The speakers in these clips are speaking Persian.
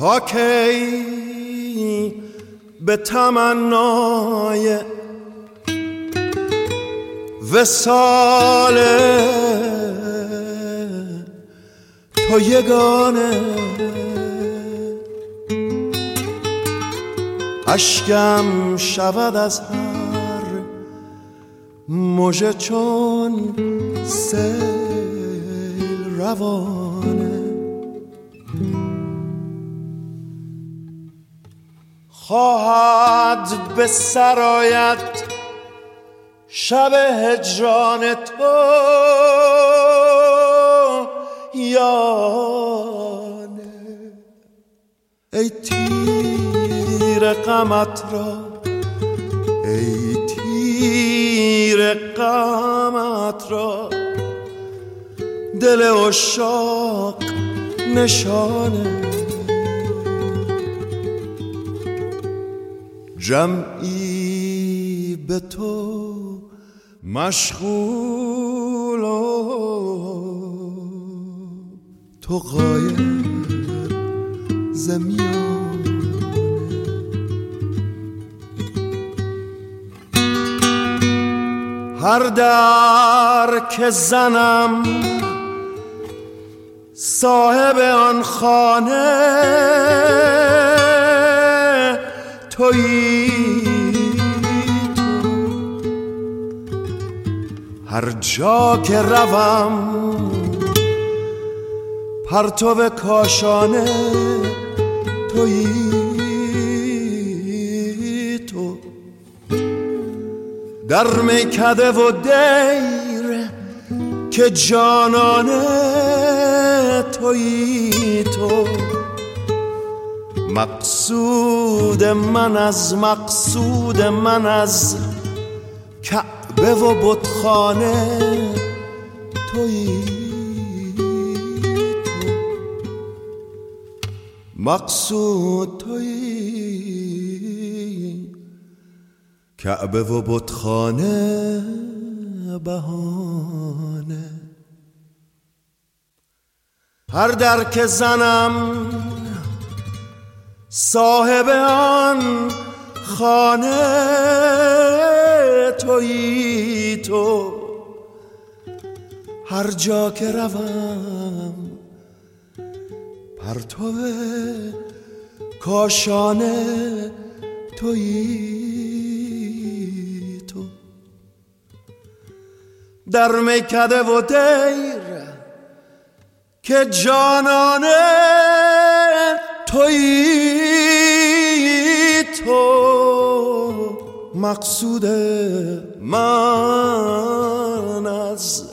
تا کی به تمنای وصال تو یگانه اشکم شود از هر مژه چون سیل روانه. خواهد به سرایت شب هجران تو یانه، ای تیر غمت را، ای تیر غمت را دل عشاق نشانه. جمعی به تو مشغول و تو غایب ز میانه. هر در که زنم صاحب آن خانه تویی تو، هر جا که روم پرتو کاشانه تویی تو. در میکده و دیر که جانانه تویی تو. مقصود من از کعبه و بتخانه تویی تو. مقصود تویی، کعبه و بتخانه بهانه. هر در که زنم صاحب آن خانه تویی تو، هر جا که روم پرتو کاشانه تویی تو. در میکده و دیر که جانانه تویی تو. مقصود من از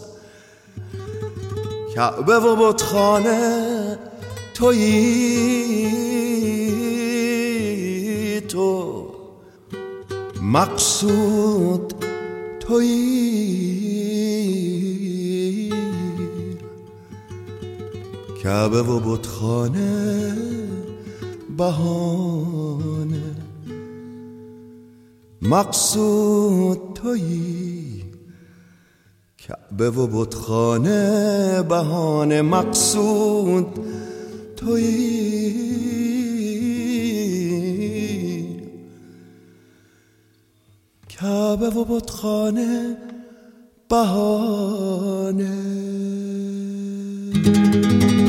کعبه و بتخانه تویی تو. مقصود تویی، کعبه و بتخانه بهانه. مقصود تویی، کعبه و بتخانه بهانه. مقصود تویی، کعبه و بتخانه بهانه.